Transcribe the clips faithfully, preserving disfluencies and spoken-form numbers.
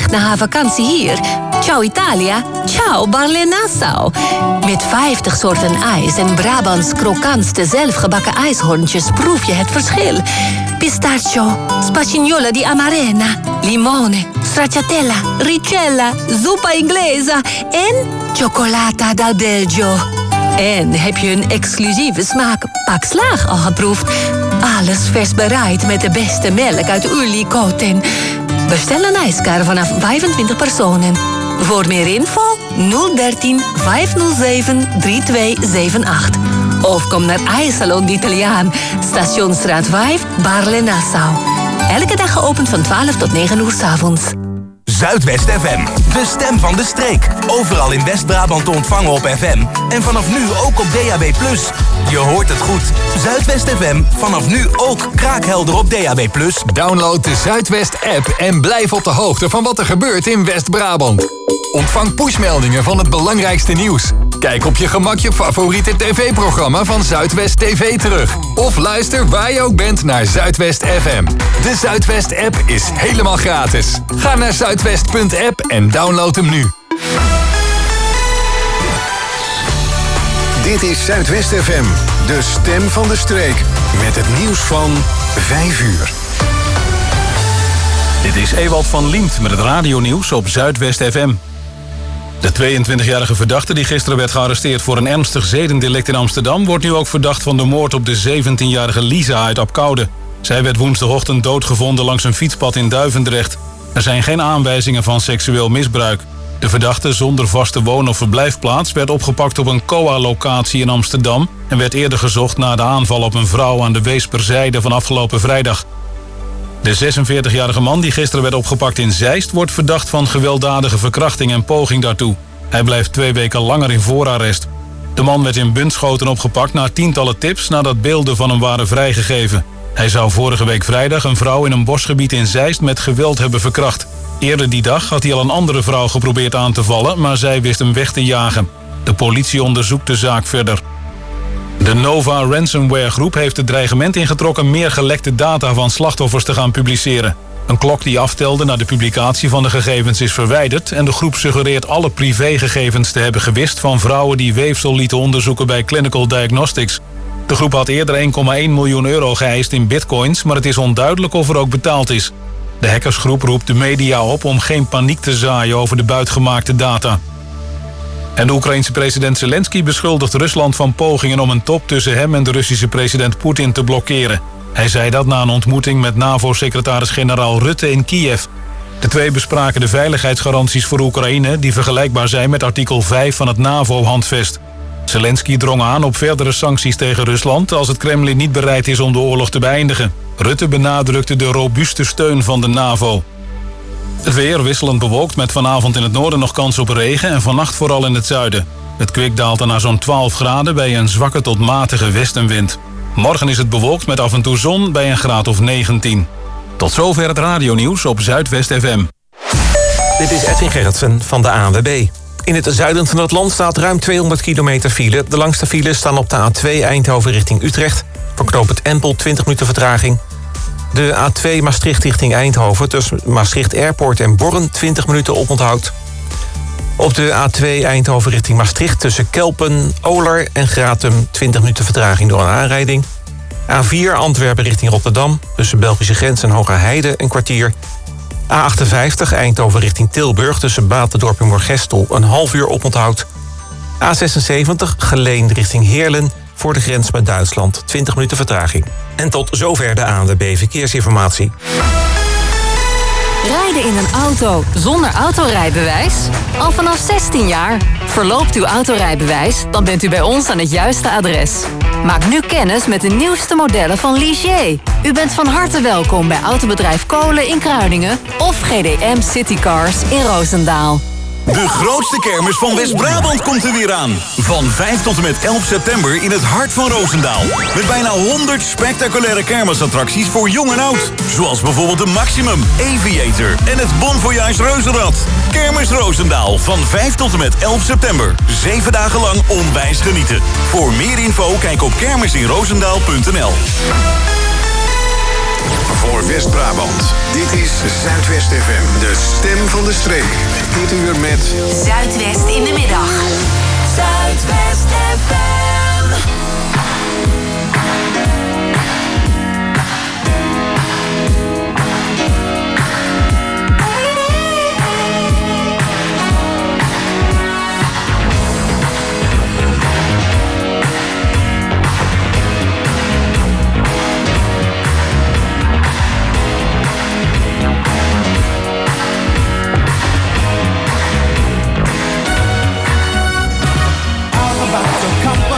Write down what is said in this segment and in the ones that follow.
echt naar haar vakantie hier? Ciao Italia, ciao Barle-Nassau. Met vijftig soorten ijs en Brabants krokantste zelfgebakken ijshoorntjes proef je het verschil. Pistachio, spagnola di amarena, limone, stracciatella, ricella, zuppa inglesa en cioccolata dal Belgio. En heb je een exclusieve smaak Pak Slaag al geproefd? Alles vers bereid met de beste melk uit Ullicoten. Bestel een ijskar vanaf vijfentwintig personen. Voor meer info nul dertien vijfhonderdzeven drieëntwintig acht. Of kom naar IJssalon d'Italiaan, Stationsstraat vijf, Barle-Nassau. Elke dag geopend van twaalf tot negen uur 's avonds. Zuidwest F M, de stem van de streek. Overal in West-Brabant te ontvangen op F M. En vanaf nu ook op D A B plus. Je hoort het goed. Zuidwest F M, vanaf nu ook kraakhelder op D A B plus. Download de Zuidwest-app en blijf op de hoogte van wat er gebeurt in West-Brabant. Ontvang pushmeldingen van het belangrijkste nieuws. Kijk op je gemak je favoriete tv-programma van Zuidwest T V terug. Of luister waar je ook bent naar Zuidwest F M. De Zuidwest-app is helemaal gratis. Ga naar zuidwest punt app en download hem nu. Dit is Zuidwest F M, de stem van de streek. Met het nieuws van vijf uur. Dit is Ewald van Liemt met het radionieuws op Zuidwest F M. De tweeëntwintigjarige verdachte die gisteren werd gearresteerd voor een ernstig zedendelict in Amsterdam wordt nu ook verdacht van de moord op de zeventienjarige Lisa uit Apkoude. Zij werd woensdagochtend doodgevonden langs een fietspad in Duivendrecht. Er zijn geen aanwijzingen van seksueel misbruik. De verdachte zonder vaste woon- of verblijfplaats werd opgepakt op een C O A-locatie in Amsterdam en werd eerder gezocht na de aanval op een vrouw aan de Weesperzijde van afgelopen vrijdag. De zesenveertigjarige man die gisteren werd opgepakt in Zeist wordt verdacht van gewelddadige verkrachting en poging daartoe. Hij blijft twee weken langer in voorarrest. De man werd in Bunschoten opgepakt na tientallen tips nadat beelden van hem waren vrijgegeven. Hij zou vorige week vrijdag een vrouw in een bosgebied in Zeist met geweld hebben verkracht. Eerder die dag had hij al een andere vrouw geprobeerd aan te vallen, maar zij wist hem weg te jagen. De politie onderzoekt de zaak verder. De Nova Ransomware Groep heeft het dreigement ingetrokken meer gelekte data van slachtoffers te gaan publiceren. Een klok die aftelde naar de publicatie van de gegevens is verwijderd en de groep suggereert alle privégegevens te hebben gewist van vrouwen die weefsel lieten onderzoeken bij Clinical Diagnostics. De groep had eerder één komma één miljoen euro geëist in bitcoins, maar het is onduidelijk of er ook betaald is. De hackersgroep roept de media op om geen paniek te zaaien over de buitgemaakte data. En de Oekraïense president Zelensky beschuldigt Rusland van pogingen om een top tussen hem en de Russische president Poetin te blokkeren. Hij zei dat na een ontmoeting met NAVO-secretaris-generaal Rutte in Kiev. De twee bespraken de veiligheidsgaranties voor Oekraïne die vergelijkbaar zijn met artikel vijf van het NAVO-handvest. Zelensky drong aan op verdere sancties tegen Rusland als het Kremlin niet bereid is om de oorlog te beëindigen. Rutte benadrukte de robuuste steun van de NAVO. Het weer wisselend bewolkt met vanavond in het noorden nog kans op regen en vannacht vooral in het zuiden. Het kwik daalt dan naar zo'n twaalf graden bij een zwakke tot matige westenwind. Morgen is het bewolkt met af en toe zon bij een graad of negentien. Tot zover het radionieuws op Zuidwest F M. Dit is Edwin Gerritsen van de A N W B. In het zuiden van het land staat ruim tweehonderd kilometer file. De langste files staan op de A twee Eindhoven richting Utrecht. Voor knooppunt Empel twintig minuten vertraging. De A twee Maastricht richting Eindhoven tussen Maastricht Airport en Borren twintig minuten oponthoud. Op de A twee Eindhoven richting Maastricht tussen Kelpen, Oler en Gratum twintig minuten vertraging door een aanrijding. A vier Antwerpen richting Rotterdam tussen Belgische grens en Hogerheide een kwartier. A achtenvijftig Eindhoven richting Tilburg tussen Batendorp en Moergestel een half uur oponthoud. A zesenzeventig Geleen richting Heerlen voor de grens met Duitsland twintig minuten vertraging. En tot zover de A N W B Verkeersinformatie. Rijden in een auto zonder autorijbewijs? Al vanaf zestien jaar. Verloopt uw autorijbewijs, dan bent u bij ons aan het juiste adres. Maak nu kennis met de nieuwste modellen van Ligier. U bent van harte welkom bij Autobedrijf Kolen in Kruiningen of G D M Citycars in Roosendaal. De grootste kermis van West-Brabant komt er weer aan. Van vijf tot en met elf september in het hart van Roosendaal. Met bijna honderd spectaculaire kermisattracties voor jong en oud. Zoals bijvoorbeeld de Maximum, Aviator en het Bon Voyage Reuzenrad. Kermis Roosendaal van vijf tot en met elf september. Zeven dagen lang onwijs genieten. Voor meer info kijk op kermisinroosendaal punt n l. Voor West-Brabant. Dit is Zuidwest F M, de stem van de streek. Dit uur met Zuidwest in de middag. Zuidwest F M. About to come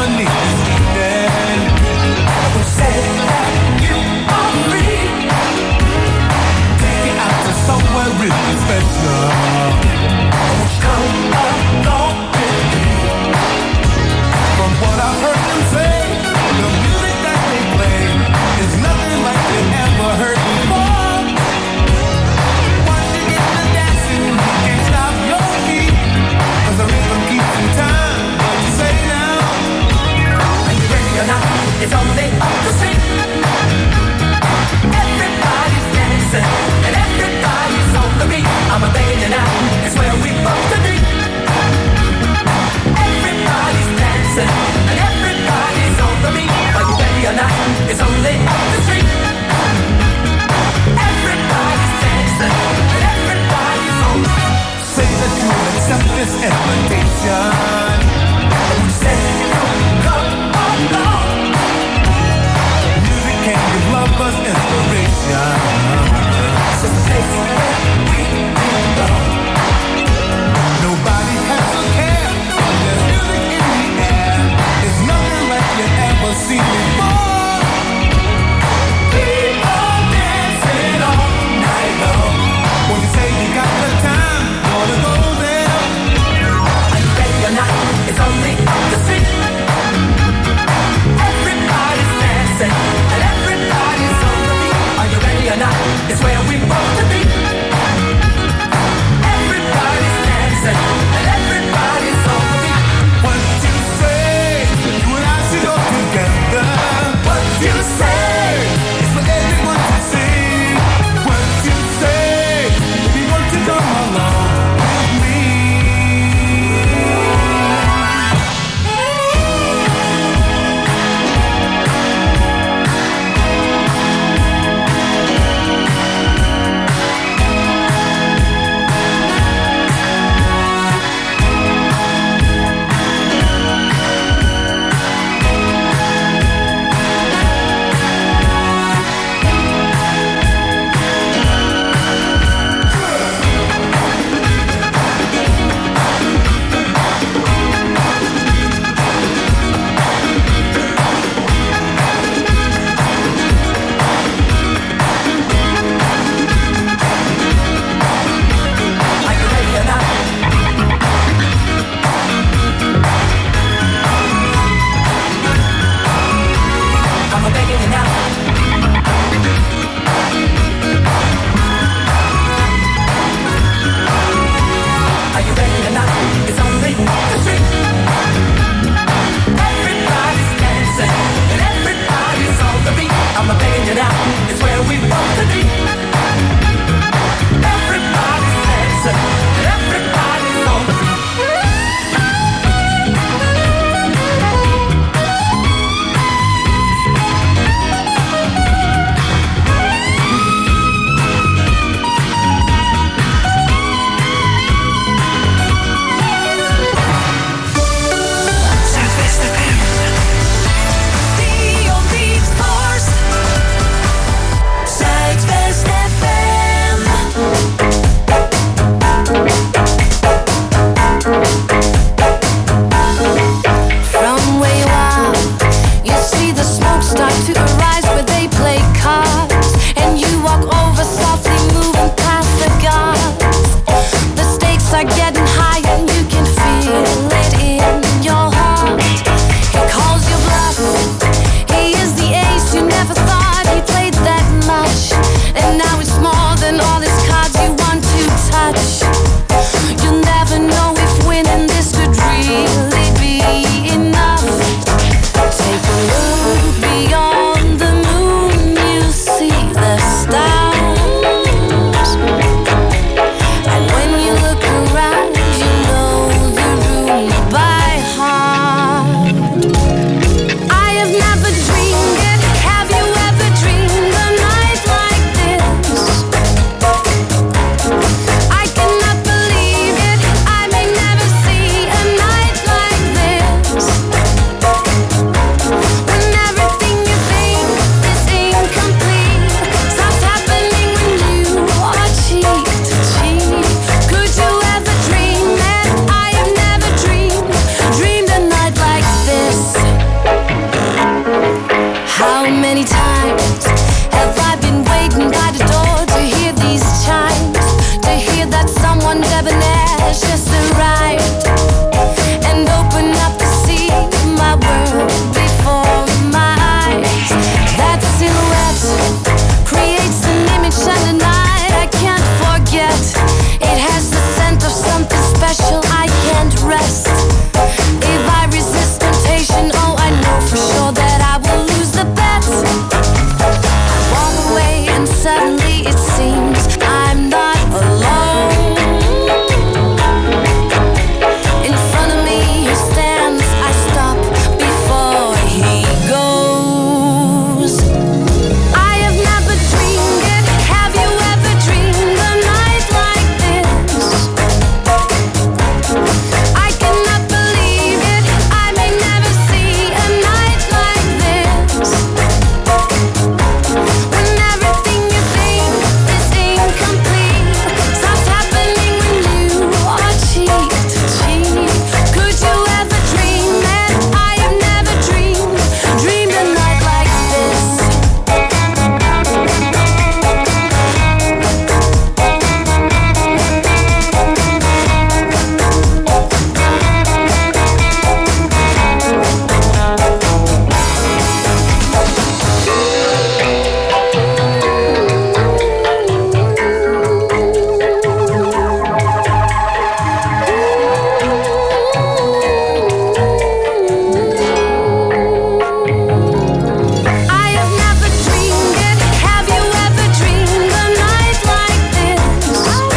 and debonair, just arrived and open up to see my world before my eyes. That silhouette creates an image and a night I can't forget. It has the scent of something special, I can't rest. If I resist temptation, oh I know for sure that I will lose the bet. Walk away and suddenly it seems I'm not alone. In front of me he stands, I stop before he goes. I have never dreamed it, have you ever dreamed a night like this? I cannot believe it, I may never see a night like this. When everything you think is incomplete starts happening when you are cheek to cheek. Could you ever dream that I have never dreamed, dreamed a night like this? I have never dreamed it, have you ever dreamed a night like this?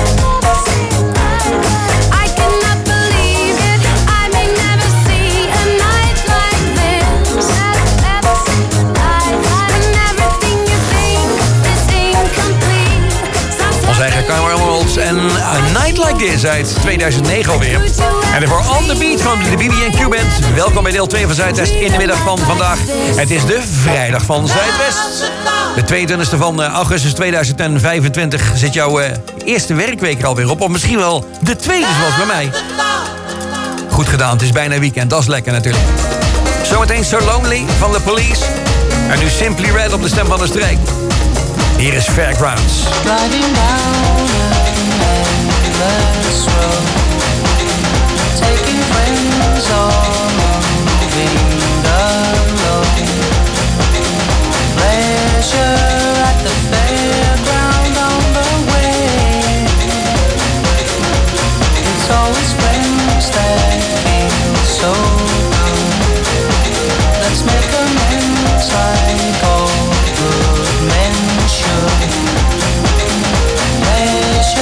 I cannot believe it, I may never see a night like this. When everything you think is incomplete starts Onze eigen Carmen Emeralds en A Night Like This uit tweeduizend negen alweer. En daarvoor On The Beat van de B B en Q Band. Welkom bij deel twee van Zuidwest in de middag van vandaag. Het is de vrijdag van Zuidwest. De tweeëntwintigste van augustus tweeduizend vijfentwintig zit jouw uh, eerste werkweek er alweer op. Of misschien wel de tweede zoals bij mij. Goed gedaan, het is bijna weekend, dat is lekker natuurlijk. Zometeen So Lonely van The Police. En nu Simply Red op de stem van de streek. Hier is Fairgrounds. driving down an endless road, taking friends or moving alone. Pleasure at the fairground on the way. It's always friends that feel so good. Let's make amends like all good men should. Pleasure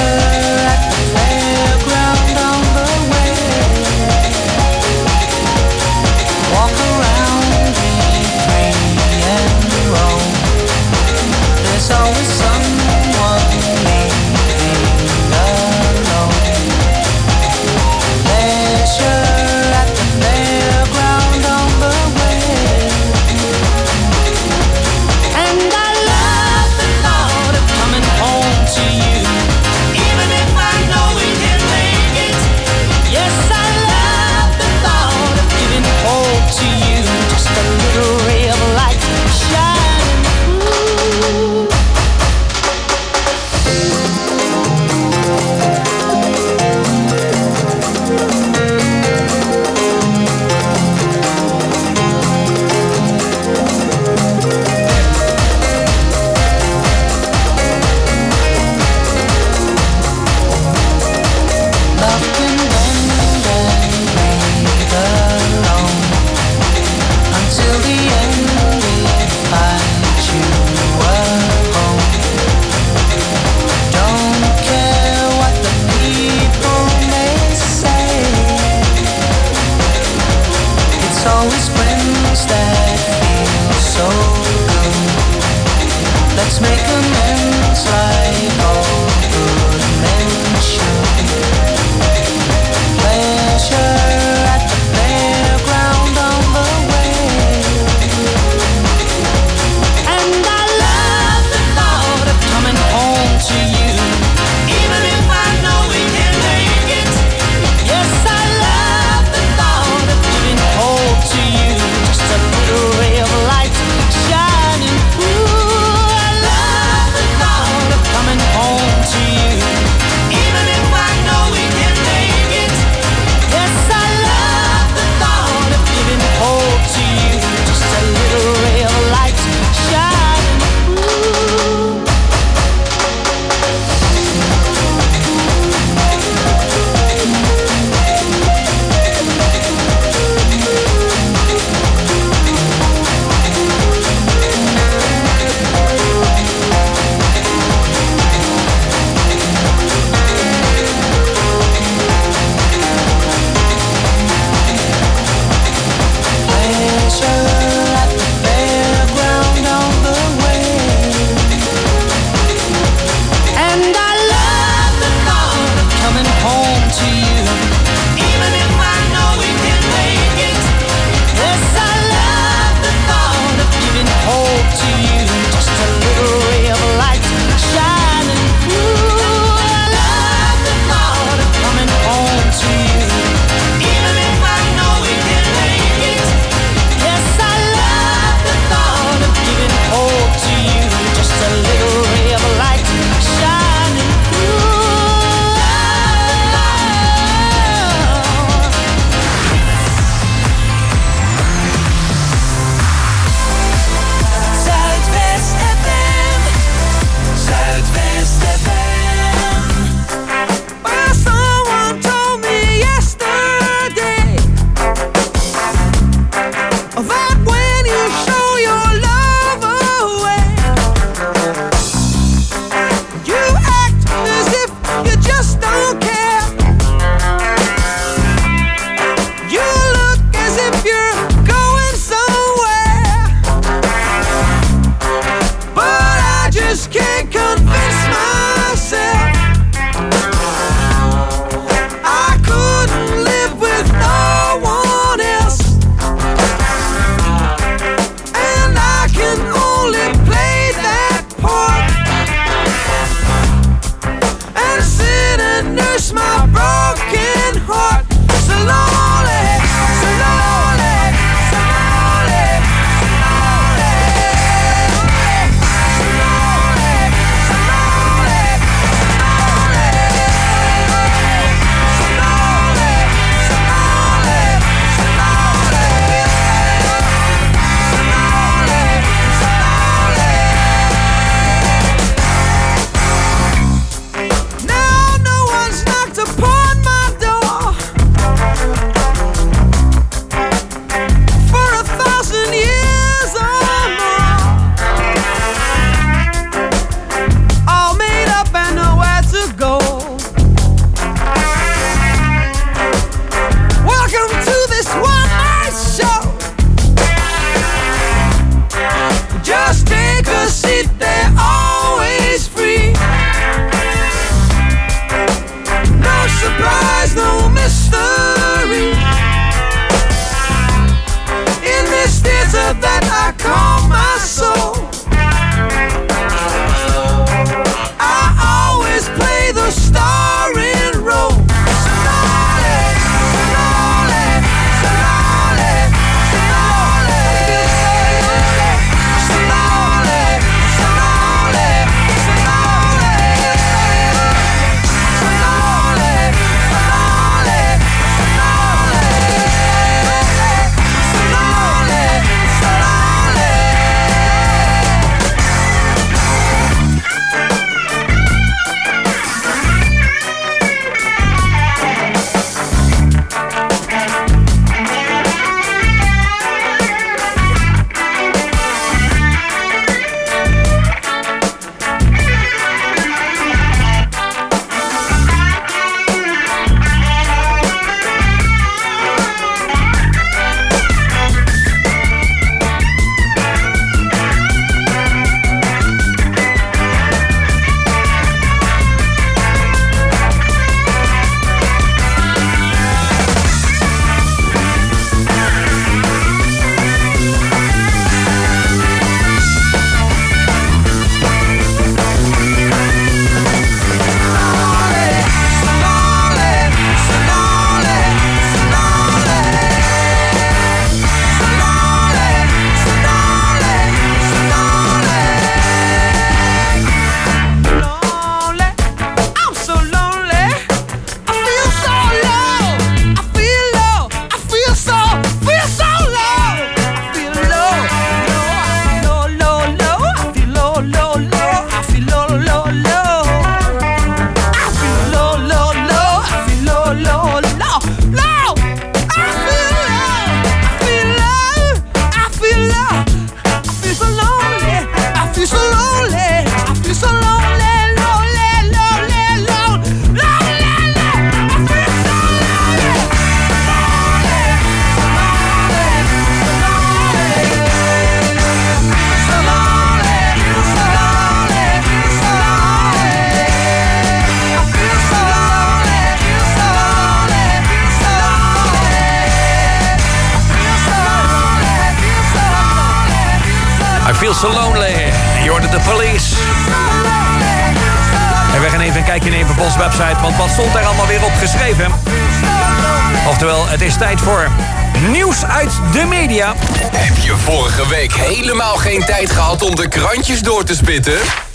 Feel So Lonely. En je hoorde de Police. En we gaan even een kijkje nemen op onze website, want wat stond daar allemaal weer op geschreven? Oftewel, het is tijd voor nieuws uit de media. Heb je vorige week helemaal geen tijd gehad om de krantjes door te spitten?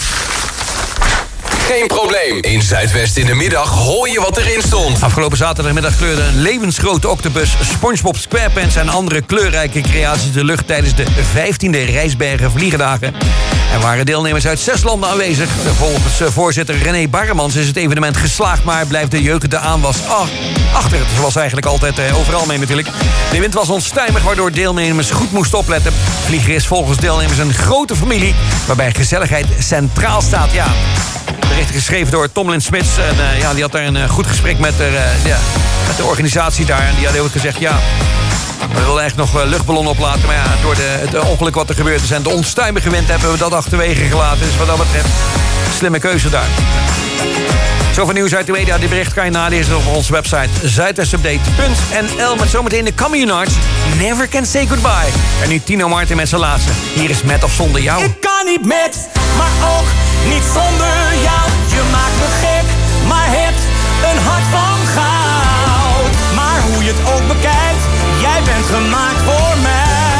Geen probleem. In Zuidwest in de middag hoor je wat erin stond. Afgelopen zaterdagmiddag kleurde een levensgrote octopus, SpongeBob SquarePants en andere kleurrijke creaties de lucht tijdens de vijftiende Rijsbergen Vliegendagen. Er waren deelnemers uit zes landen aanwezig. Volgens voorzitter René Barremans is het evenement geslaagd, maar blijft de jeukende aanwas oh, achter. Het was eigenlijk altijd eh, overal mee natuurlijk. De wind was onstuimig, waardoor deelnemers goed moesten opletten. Vliegen is volgens deelnemers een grote familie, waarbij gezelligheid centraal staat. Ja. Bericht geschreven door Tomlin Smits. En uh, ja, die had daar een uh, goed gesprek met, uh, ja, met de organisatie daar. En die had ook gezegd, ja, we willen echt nog uh, luchtballonnen oplaten. Maar ja, door de, het ongeluk wat er gebeurd is en de onstuimige wind hebben we dat achterwege gelaten. Dus wat dat betreft, slimme keuze daar. Zoveel nieuws uit de media. Die bericht kan je nalezen op onze website zuidwestupdate punt n l. Met zometeen de Communards. Never Can Say Goodbye. En nu Tino Martin met zijn laatste. Hier is Met of Zonder Jou. Ik kan niet met, maar ook niet zonder jou. Je maakt me gek, maar hebt een hart van goud. Maar hoe je het ook bekijkt, jij bent gemaakt voor mij.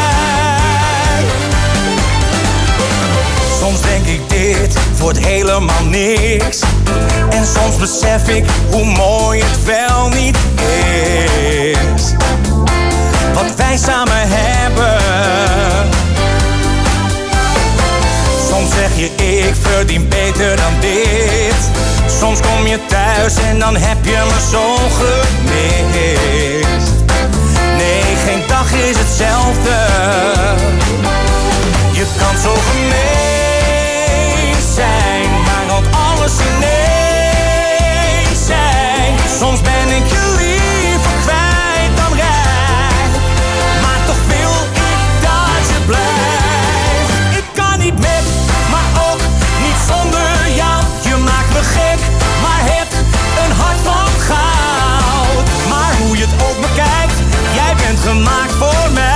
Soms denk ik dit wordt helemaal niks. En soms besef ik hoe mooi het wel niet is. Wat wij samen hebben. Soms zeg je ik verdien beter dan dit. Soms kom je thuis en dan heb je me zo gemist. Nee, geen dag is hetzelfde. Je kan zo gemeen zijn, maar ook alles ineens zijn. Soms ben ik je liever kwijt dan rijk, maar toch wil ik dat je blijft. Ik kan niet met, maar ook niet zonder jou. Je maakt me gek, maar hebt een hart van goud. Maar hoe je het ook bekijkt, jij bent gemaakt voor mij.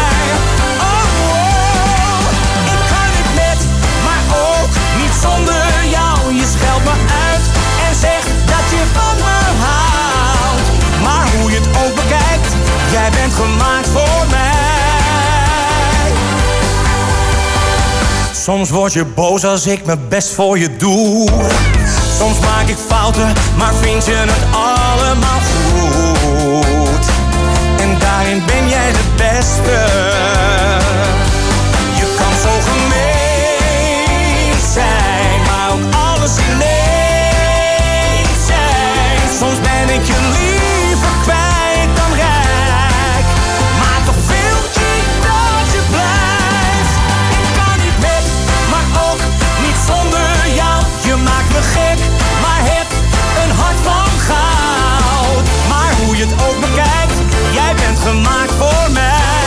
Zonder jou, je scheldt me uit en zegt dat je van me houdt. Maar hoe je het ook bekijkt, jij bent gemaakt voor mij. Soms word je boos als ik mijn best voor je doe. Soms maak ik fouten, maar vind je het allemaal goed. En daarin ben jij de beste. Je kan zo gemeen zijn, maar ook alles ineens zijn. Soms ben ik je liever kwijt dan rijk, maar toch wil ik dat je blijft. Ik kan niet met, maar ook niet zonder jou. Je maakt me gek, maar hebt een hart van goud. Maar hoe je het ook bekijkt, jij bent gemaakt voor mij.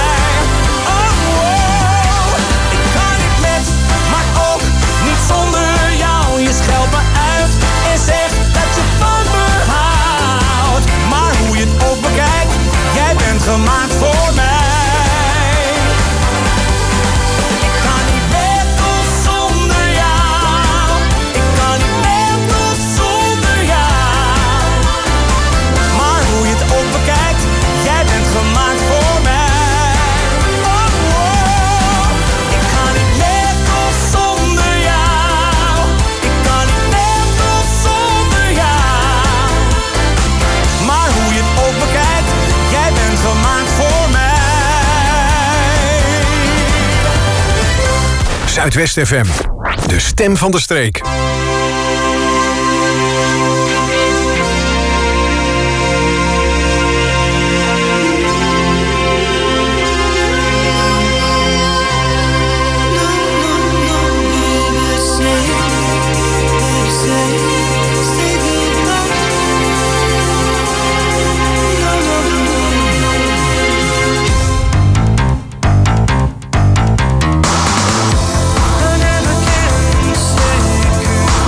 Zonder jou, je scheldt me uit en zegt dat je van me houdt. Maar hoe je het ook bekijkt, jij bent gemaakt voor mij. Ik kan niet met of zonder jou. Ik kan niet met of zonder jou. Maar hoe je het ook bekijkt, jij bent gemaakt voor mij. Gemaakt voor mij. Zuidwest F M, de stem van de streek. Never can say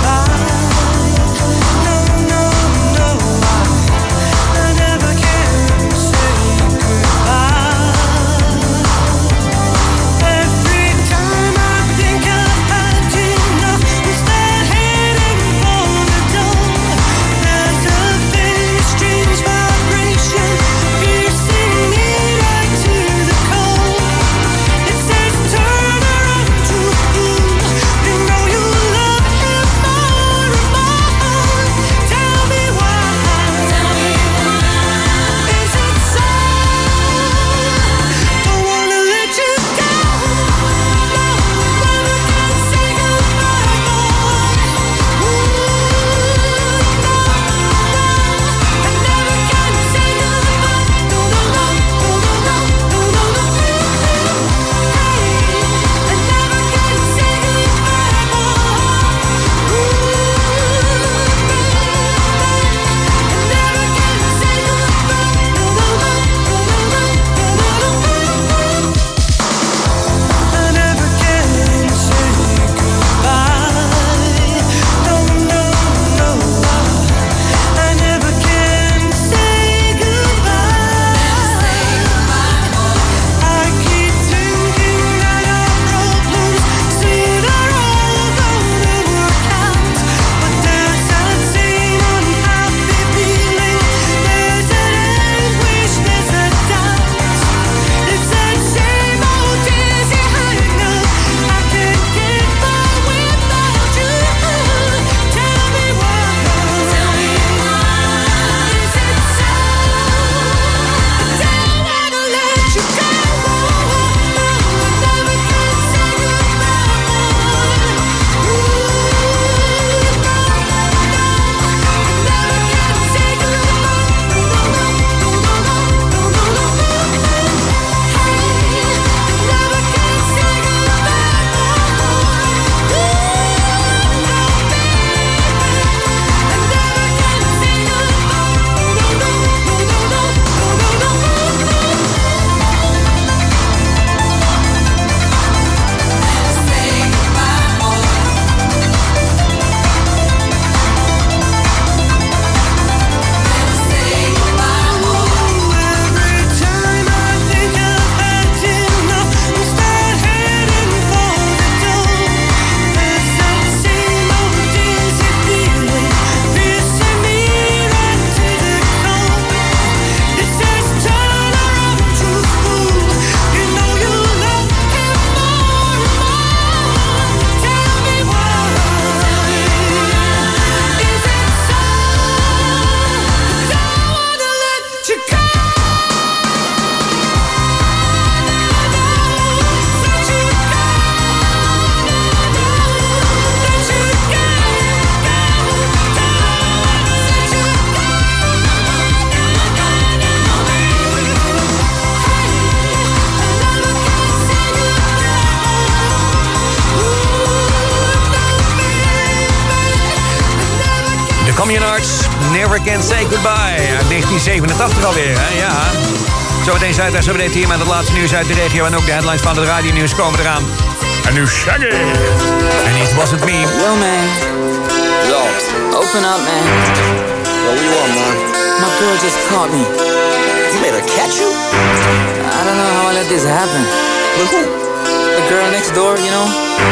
Tommy Arts, Never Can Say Goodbye. Uit negentien zevenentachtig alweer, hè? Ja. Zometeen Zuidwest, zometeen hier met het laatste nieuws uit de regio. En ook de headlines van het radionieuws komen eraan. En nu Shaggy. En It Wasn't Me. Yo, man. Yo. Open up, man. Yo, what you want, man? My girl just caught me. You made her catch you? I don't know how I let this happen. With who? The girl next door, you know?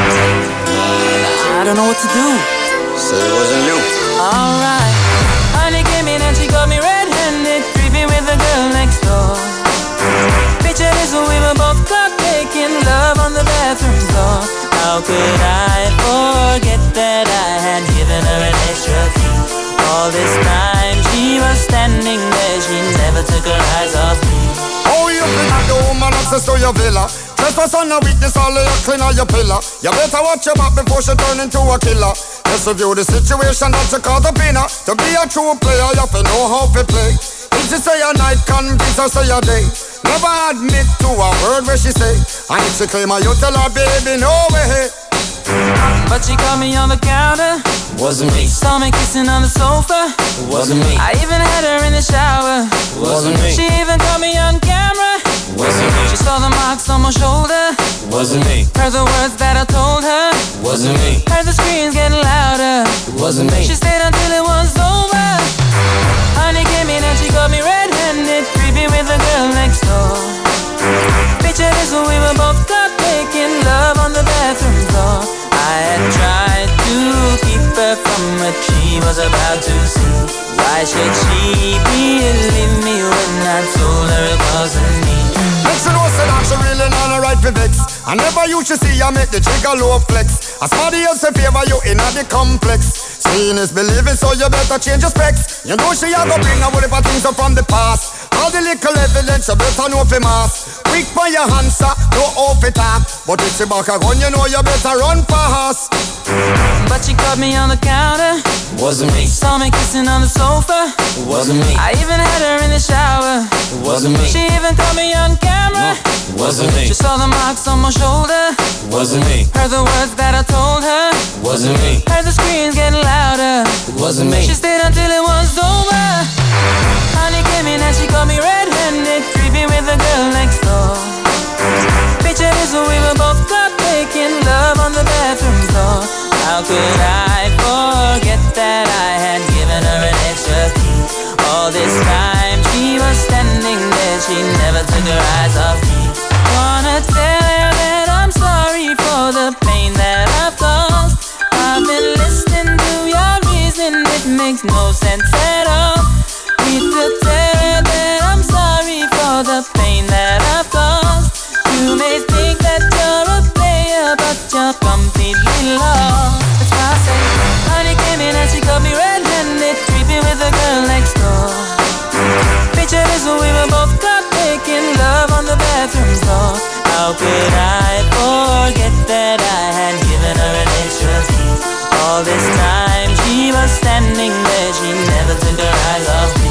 I don't know what to do. Said it wasn't you. Alright. Honey came in and she got me red-handed, creepy with the girl next door. Picture this, we were both caught making love on the bathroom floor. How could I forget that I had given her an extra key? All this time she was standing there, she never took her eyes off me. Oh, you think that the woman access to your villa? Trespass on a weakness, all of your clean on your pillar. You better watch your back before she turn into a killer. Just review the situation that you call the winner. To be a true player, you have to know how to play. If she say a night, convince her say a day. Never admit to a word where she say. And if she claim her, you tell her, baby, no way. But she caught me on the counter. Wasn't me. Saw me kissing on the sofa. Wasn't me. I even had her in the shower. Wasn't me. She even caught me on camera. Wasn't me. She saw the marks on my shoulder. Wasn't me. Heard the words that I told her. Wasn't me. Heard the screams getting louder. Wasn't me. She stayed until it was over. Honey came in and she got me red-handed, creepy with the girl next door. Picture this, we were both caught making love on the bathroom floor. I had tried to keep her from what she was about to see. Why should she believe me when I told her it wasn't me? Make she know say that she really not a right for vex. I never used to see I make the trigger low flex. As somebody else in favor you in the complex. Seeing is believing, so you better change your specs. You know she a go bring a whole heap of things up from the past. All the little evidence you better know for mass. Quick for your answer, no off it up. But if she back a gun, you know you better run fast. But she caught me on the counter. Wasn't me. Saw me kissing on the sofa. Wasn't me. I even had her in the shower. Wasn't me. She even caught me on camera. Wasn't me. She saw the marks on my shoulder. Wasn't me. Heard the words that I told her. Wasn't me. Heard the screams getting louder. Wasn't me. She stayed until it was over. Honey came in and she caught me red-handed, creepy with the girl next door. Picture this, we were both caught making love on the bathroom floor. How could I forget that I had given her an extra key? All this time she was standing there, she never took her eyes off me. Wanna tell her that I'm sorry for the pain that I've caused. I've been listening to your reason, it makes no sense at all. Need to tell her that I'm sorry for the pain that I've caused. You may think that you're a player, but you're completely lost. That's why I say, honey came in and she caught me red-handed, creepy with the girl next door. Picture this, we were both caught making love on the bathroom floor. How could I forget that I had given her an extra key? All this time she was standing there, she never took her eyes off me.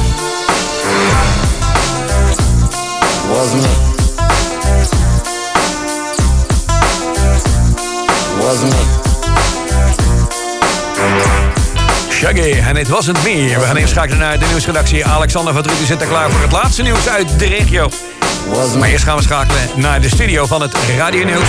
Wasn't me. Wasn't me. Shaggy, en het wasn't me. We gaan even schakelen naar de nieuwsredactie. Alexander van Druten zit er klaar voor het laatste nieuws uit de regio. Maar eerst gaan we schakelen naar de studio van het Radio Nieuws.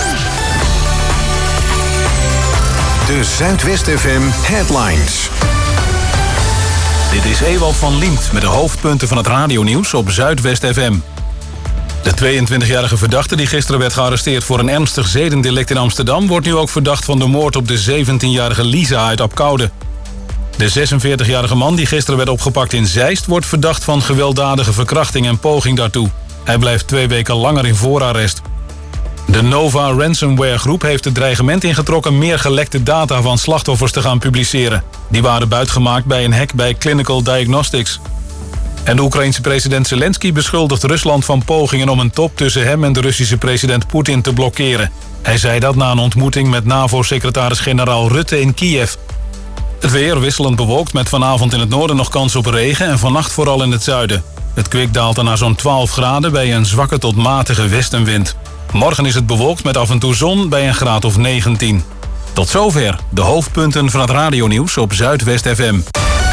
De Zuidwest F M Headlines. Dit is Ewald van Liemt met de hoofdpunten van het radionieuws op Zuidwest F M. De tweeëntwintigjarige verdachte die gisteren werd gearresteerd voor een ernstig zedendelict in Amsterdam wordt nu ook verdacht van de moord op de zeventienjarige Lisa uit Apkoude. De zesenveertigjarige man die gisteren werd opgepakt in Zeist wordt verdacht van gewelddadige verkrachting en poging daartoe. Hij blijft twee weken langer in voorarrest. De Nova Ransomware Groep heeft het dreigement ingetrokken meer gelekte data van slachtoffers te gaan publiceren. Die waren buitgemaakt bij een hack bij Clinical Diagnostics. En de Oekraïense president Zelensky beschuldigt Rusland van pogingen om een top tussen hem en de Russische president Poetin te blokkeren. Hij zei dat na een ontmoeting met NAVO-secretaris-generaal Rutte in Kiev. Het weer wisselend bewolkt met vanavond in het noorden nog kans op regen en vannacht vooral in het zuiden. Het kwik daalt er naar zo'n twaalf graden bij een zwakke tot matige westenwind. Morgen is het bewolkt met af en toe zon bij een graad of negentien. Tot zover de hoofdpunten van het radionieuws op Zuidwest F M.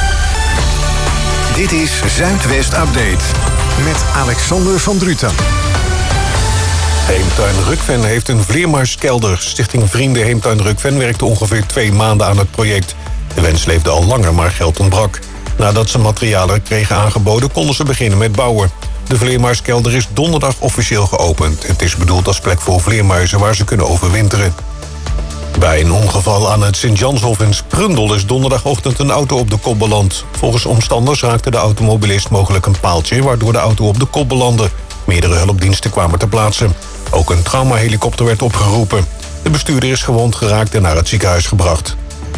Dit is Zuidwest Update met Alexander van Druten. Heemtuin Rukven heeft een vleermuiskelder. Stichting Vrienden Heemtuin Rukven werkte ongeveer twee maanden aan het project. De wens leefde al langer, maar geld ontbrak. Nadat ze materialen kregen aangeboden, konden ze beginnen met bouwen. De vleermuiskelder is donderdag officieel geopend. Het is bedoeld als plek voor vleermuizen waar ze kunnen overwinteren. Bij een ongeval aan het Sint-Janshof in Sprundel is donderdagochtend een auto op de kop beland. Volgens omstanders raakte de automobilist mogelijk een paaltje, waardoor de auto op de kop belandde. Meerdere hulpdiensten kwamen ter plaatse. Ook een traumahelikopter werd opgeroepen. De bestuurder is gewond geraakt en naar het ziekenhuis gebracht.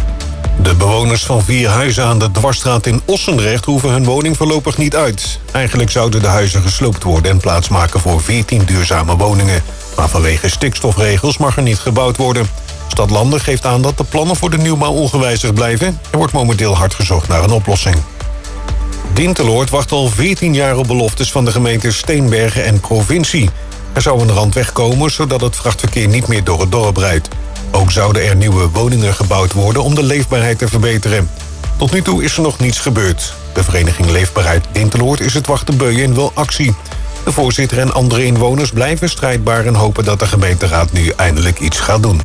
De bewoners van vier huizen aan de Dwarsstraat in Ossendrecht hoeven hun woning voorlopig niet uit. Eigenlijk zouden de huizen gesloopt worden en plaatsmaken voor veertien duurzame woningen. Maar vanwege stikstofregels mag er niet gebouwd worden. Stadlanden geeft aan dat de plannen voor de nieuwbouw ongewijzigd blijven. Er wordt momenteel hard gezocht naar een oplossing. Dinteloord wacht al veertien jaar op beloftes van de gemeenten Steenbergen en provincie. Er zou een randweg komen zodat het vrachtverkeer niet meer door het dorp rijdt. Ook zouden er nieuwe woningen gebouwd worden om de leefbaarheid te verbeteren. Tot nu toe is er nog niets gebeurd. De vereniging Leefbaarheid Dinteloord is het wachten beu en wil actie. De voorzitter en andere inwoners blijven strijdbaar en hopen dat de gemeenteraad nu eindelijk iets gaat doen.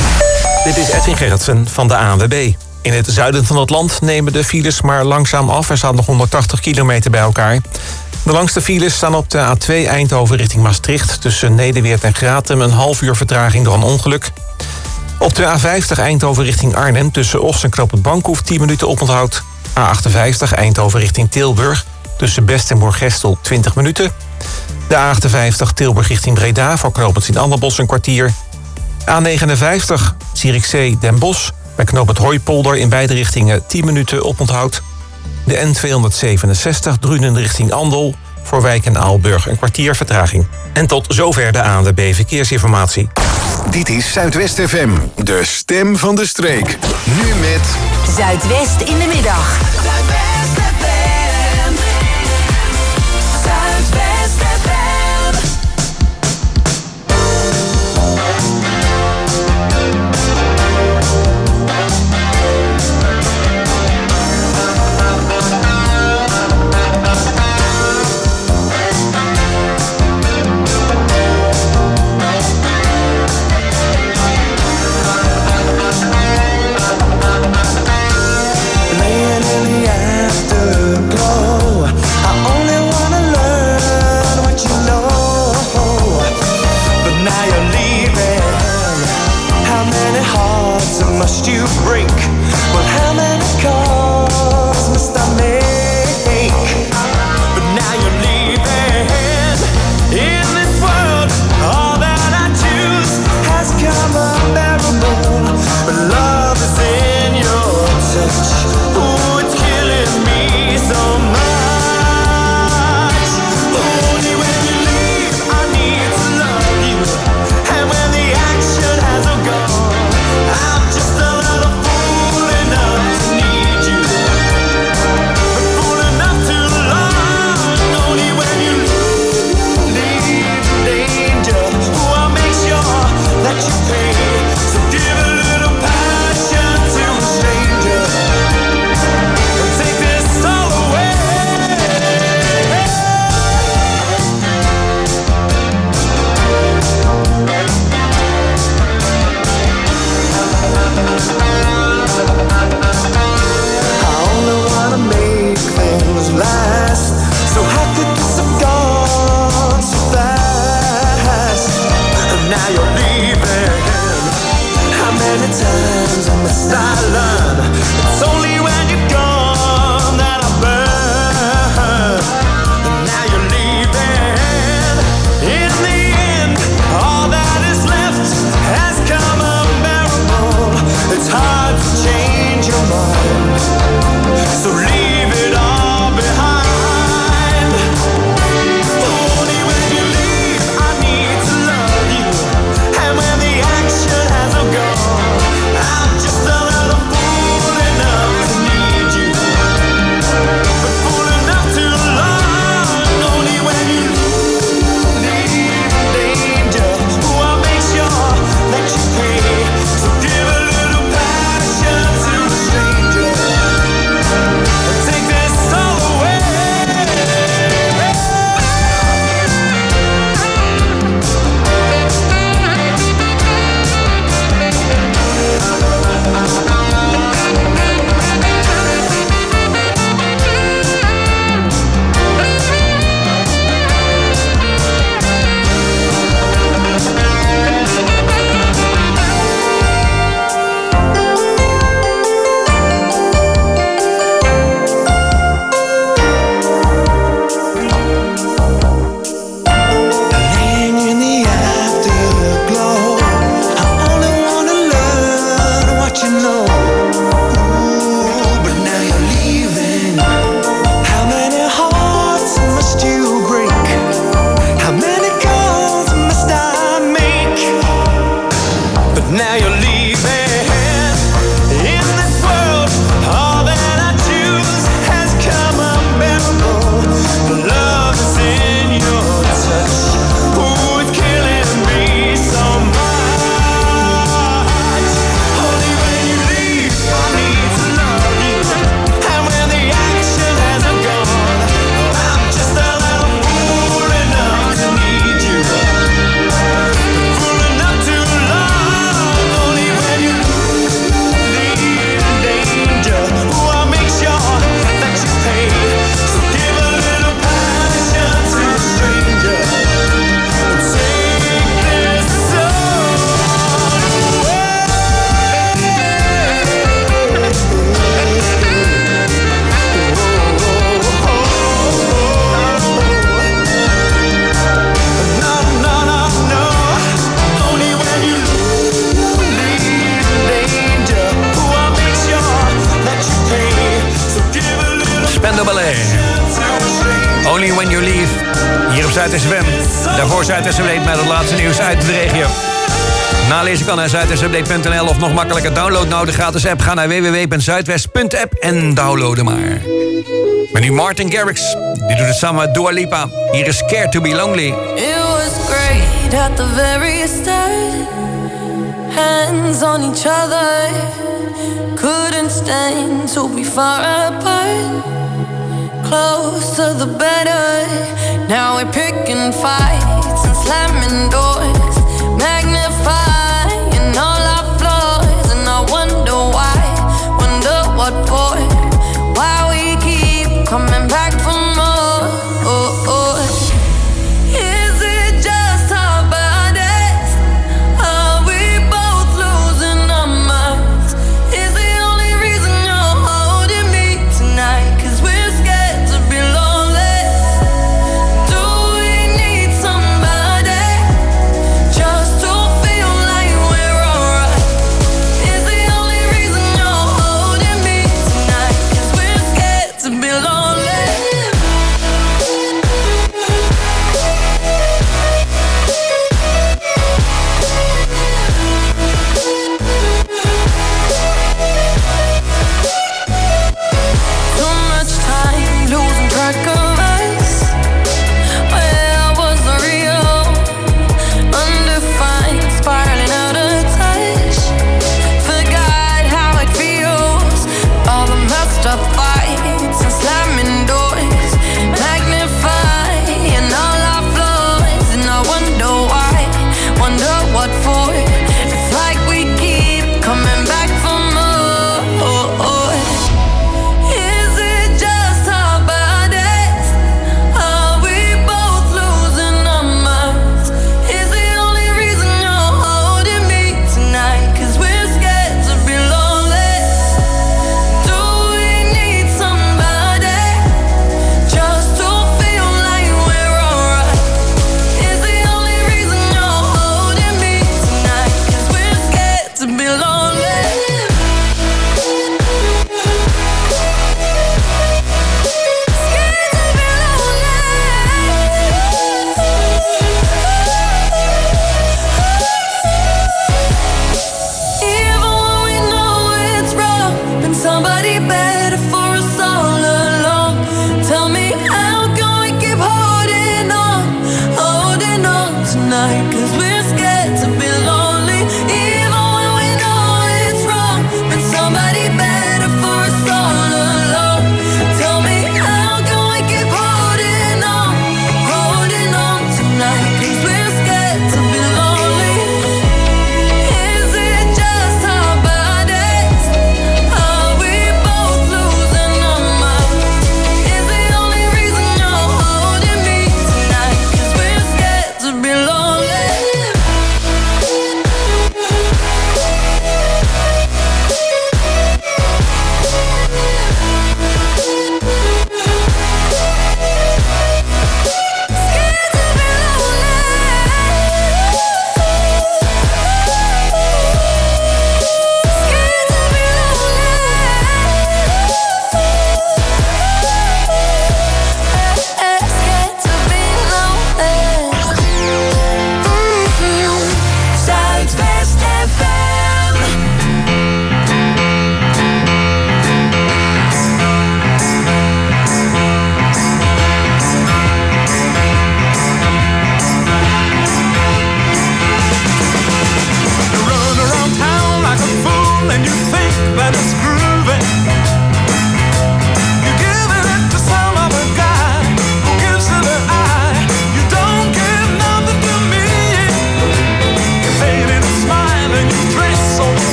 Dit is Edwin Gerritsen van de A N W B. In het zuiden van het land nemen de files maar langzaam af. Er staan nog honderdtachtig kilometer bij elkaar. De langste files staan op de A twee Eindhoven richting Maastricht. Tussen Nederweert en Gratum een half uur vertraging door een ongeluk. Op de A vijftig Eindhoven richting Arnhem tussen Oss en Knoop het Bankhoef tien minuten oponthoud. A achtenvijftig Eindhoven richting Tilburg tussen Best en Moergestel twintig minuten. De A achtenvijftig Tilburg richting Breda voor Knoop het Sint-Anderbos een kwartier. A negenenvijftig Zierikzee Den Bosch bij Knoop het Hooipolder in beide richtingen tien minuten oponthoud. De N tweehonderdzevenenzestig Drunen richting Andel voor Wijk en Aalburg een kwartier vertraging. En tot zover de A N W B Verkeersinformatie. Dit is Zuidwest F M, de stem van de streek. Nu met Zuidwest in de middag. Zuidwest F M. Zuidwest F M. Laying in the When You Leave. Hier op Zuid S F M. Daarvoor Zuid S Update met het laatste nieuws uit de regio. Nalezen kan naar zuid s update punt n l of nog makkelijker download nou de gratis app. Ga naar w w w punt zuidwest punt app en download hem maar. Maar nu Martin Garrix. Die doet het samen met Dua Lipa. Hier is Care to Be Lonely. It was great at the very start. Hands on each other. Couldn't stand to be far apart. Closer the better. Now we're picking fights and slamming doors. Magnifying all our flaws. And I wonder why, wonder what for. Why we keep coming back for more. Oh, oh. Is it just our bodies? Are we both losing our minds? Is the only reason you're holding me tonight? Cause we're scared to be lonely. Do we need somebody?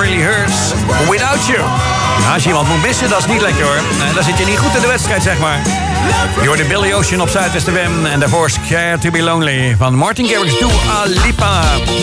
Really Hurts, Without You. Nou, als je iemand moet missen, dat is niet lekker hoor. Nee, dan zit je niet goed in de wedstrijd, zeg maar. Je hoorde Billy Ocean op Zuidwest F M en daarvoor Scared to be Lonely van Martin Garrix, Dua Lipa.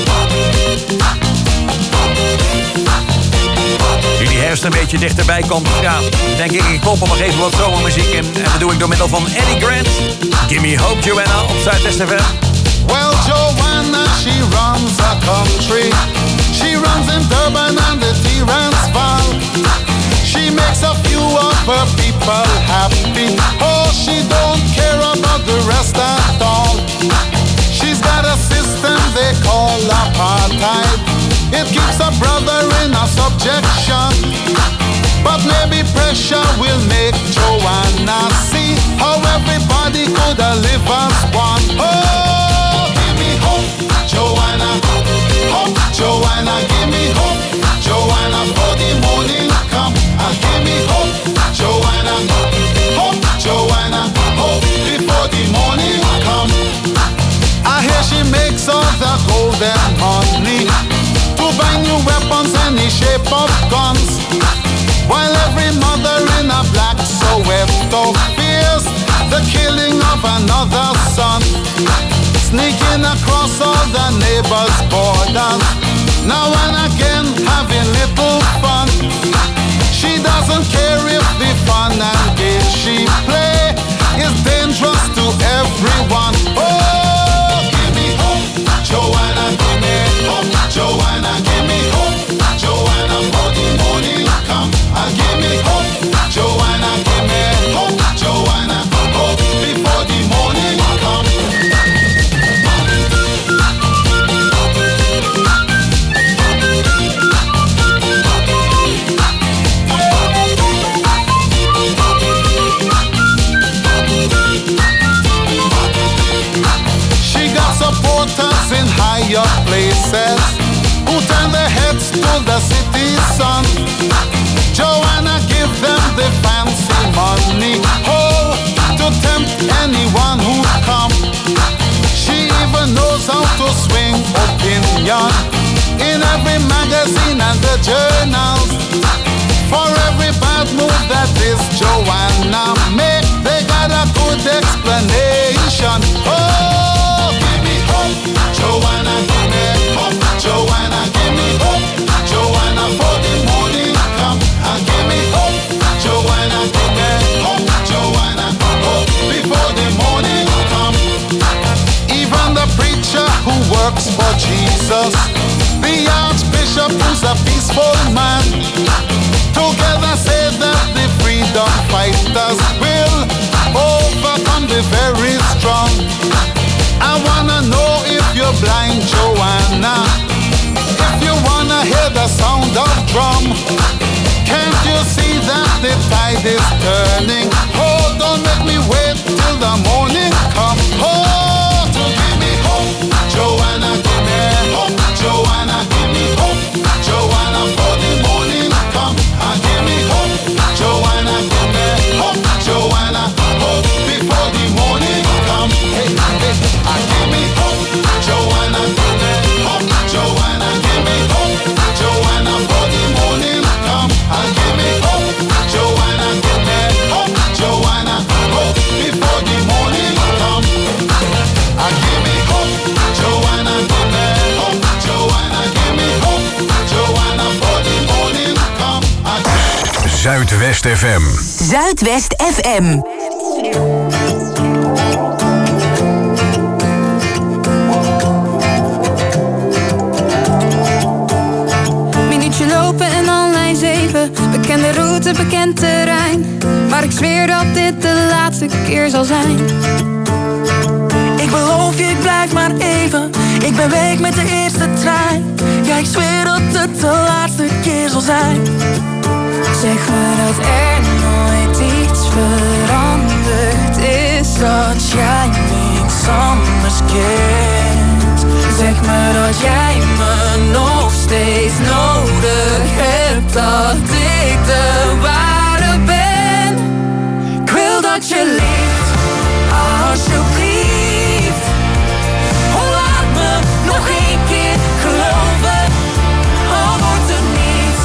Nu die herfst een beetje dichterbij komt, ja, denk ik, ik pomp nog even wat zomermuziek in. En dat doe ik door middel van Eddie Grant. Give me hope, Joanna, op Zuidwest F M. Well, Joanna, she runs a country. She runs in Durban and the Transvaal. She makes a few of her people happy. Oh, she don't care about the rest at all. She's got a system they call apartheid. It keeps a brother in a subjection. But maybe pressure will make Joanna see how everybody could live as one. Oh, give me hope, Joanna. Hope, Joanna, give me hope, Joanna, for the morning come. Ah, give me hope, Joanna. Hope, Joanna, hope before the morning come. I hear she makes all the golden money to buy new weapons any shape of guns. While every mother in a black Soweto fears the killing of another son, sneaking across all the neighbors' borders, now and again having little fun. She doesn't care if the fun and game she play is dangerous to everyone. Oh, give me hope, Joanna, give me hope, Joanna, give me hope, Joanna, for the morning come. Ah, give me hope, Joanna, give me hope, Joanna, hope before the morning come. She got supporters in higher places who turn their heads to the city sun. Joanna give them the fancy money, oh, to tempt anyone who come. She even knows how to swing opinion in every magazine and the journals. For every bad move that this Joanna make, they got a good explanation. Oh, give me hope, Joanna, give me hope, Joanna, give me hope, Joanna, for the morning come. Ah, give me hope, Joanna, give me hope, Joanna, hope before the morning come. Even the preacher who works for Jesus, the archbishop who's a peaceful man, together say that the freedom fighters will overcome the very strong. I wanna know if you're blind, Joanna, if you wanna hear the sound of drum. Can't you see that the tide is turning? Oh, don't make me wait till the morning come. Oh, to give me hope, Joanna, give me hope, Joanna, give me hope, Joanna, for the morning come. Ah, give me hope, Joanna, give me hope, Joanna, hope before the morning come. Hey, hey, ah, give me hope, Joanna, give me hope, Joanna, give me hope, Joanna, for the morning come. Ah, give me hope, Joanna, give me hope, Joanna, hope before the morning come. Ah, give me hope, Joanna, give me hope, Joanna, give me hope, Joanna, for the morning come. Ah, Zuidwest F M. Zuidwest F M. Minuutje lopen en al lijn zeven. Bekende route, bekend terrein. Maar ik zweer dat dit de laatste keer zal zijn. Ik beloof je, ik blijf maar even. Ik ben weg met de eerste trein. Ja, ik zweer dat het de laatste keer zal zijn. Zeg me dat er nooit iets veranderd is, dat jij niks anders kent. Zeg me dat jij me nog steeds nodig hebt, dat ik de ware ben. Ik wil dat je leeft, alsjeblieft. Oh, laat me nog één keer geloven, al wordt er niets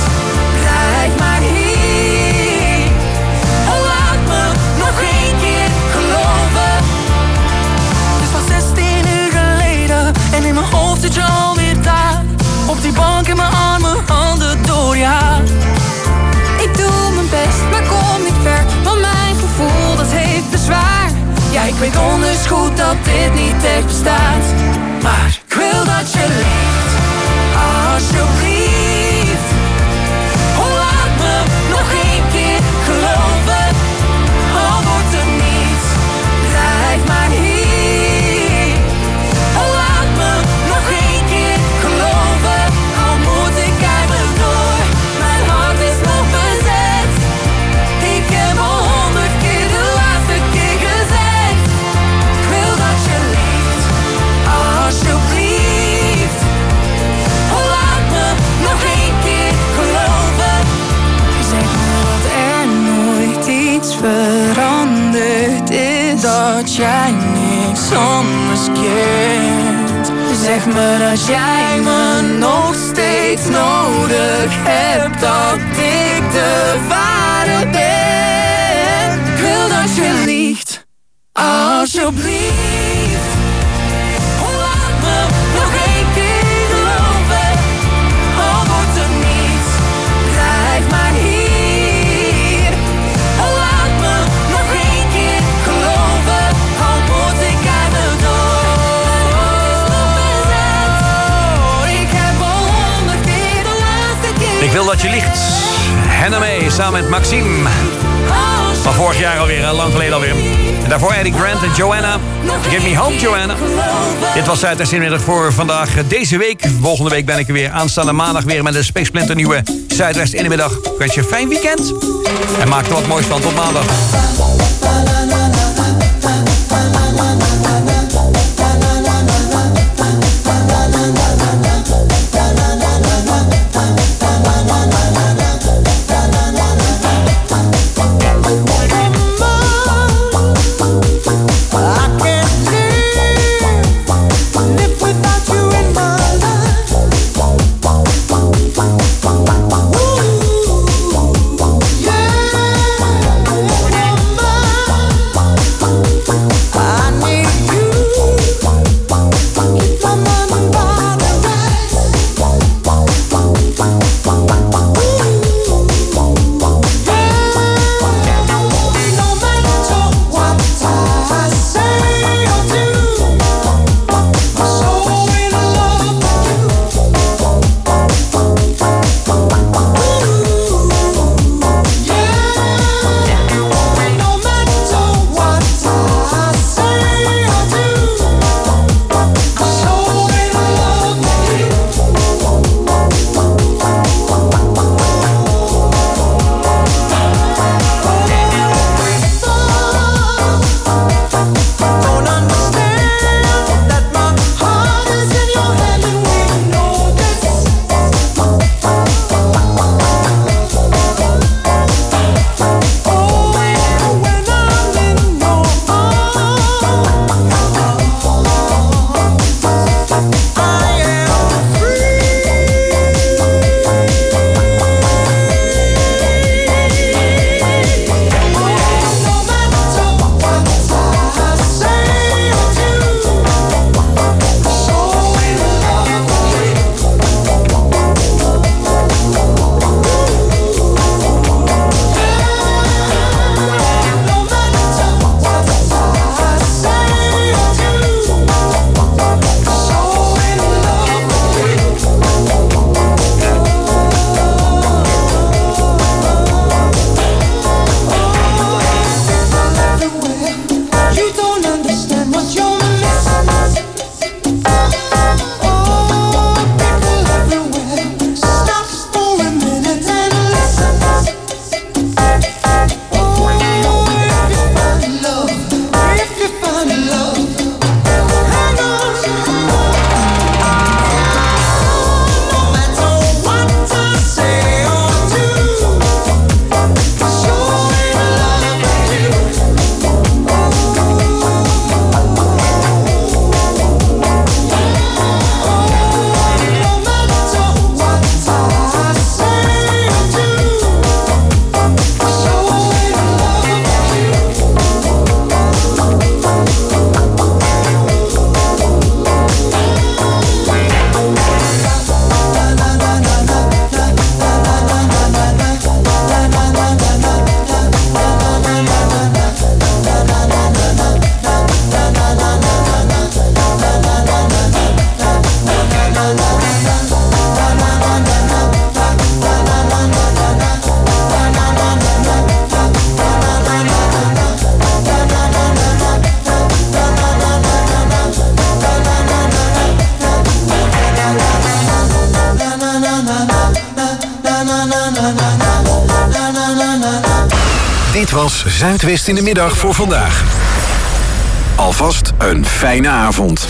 ik weet donders goed dat dit niet echt bestaat. Maar ik wil dat je leeft, alsjeblieft. Oh, laat me nog één keer geloven. Al wordt er niets, blijf maar hier. Oh, laat me nog één keer geloven. Al moet ik eindelijk door, mijn hart is nog bezet. Ik heb al honderd keer de laatste keer gezegd. Ik wil dat je leeft, alsjeblieft. Oh, laat me nog één keer geloven. Zeg me dat er nooit iets veranderd is, dat jij niks anders kent. Zeg me dat jij me nog steeds nodig hebt, dat ik de ware ben. Ik wil dat je liegt, alsjeblieft. Oh, laat me nog één keer geloven. Al wordt er niets, blijf maar hier. Oh, laat me nog één keer geloven. Al moet ik eindelijk door. Ik heb al honderd keer de laatste keer. Ik wil dat je liegt. Henna mee, samen met Maxime. Van vorig jaar alweer, hè, lang geleden alweer. En daarvoor Eddie Grant en Joanna. Give me home, Joanna. Dit was Zuidwest Inmiddag voor vandaag. Deze week, volgende week ben ik er weer. Aanstaande maandag weer met een spiksplinter nieuwe Zuidwest Inmiddag. Ik wens je een fijn weekend. En maak er wat moois van. Tot maandag. Remember was Zuidwest in de middag voor vandaag. Alvast een fijne avond.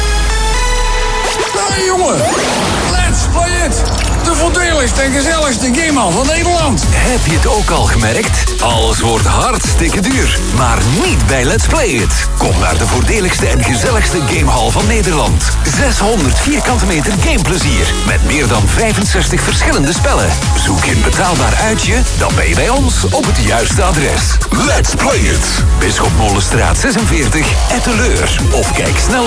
Hey jongen, let's play it! De voordeligste en gezelligste gamehal van Nederland. Heb je het ook al gemerkt? Alles wordt hartstikke duur. Maar niet bij Let's Play It. Kom naar de voordeligste en gezelligste gamehal van Nederland. zeshonderd vierkante meter gameplezier. Met meer dan vijfenzestig verschillende spellen. Zoek je een betaalbaar uitje? Dan ben je bij ons op het juiste adres. Let's Play It. Bisschop Molenstraat zesenveertig, Etteleur. Of kijk snel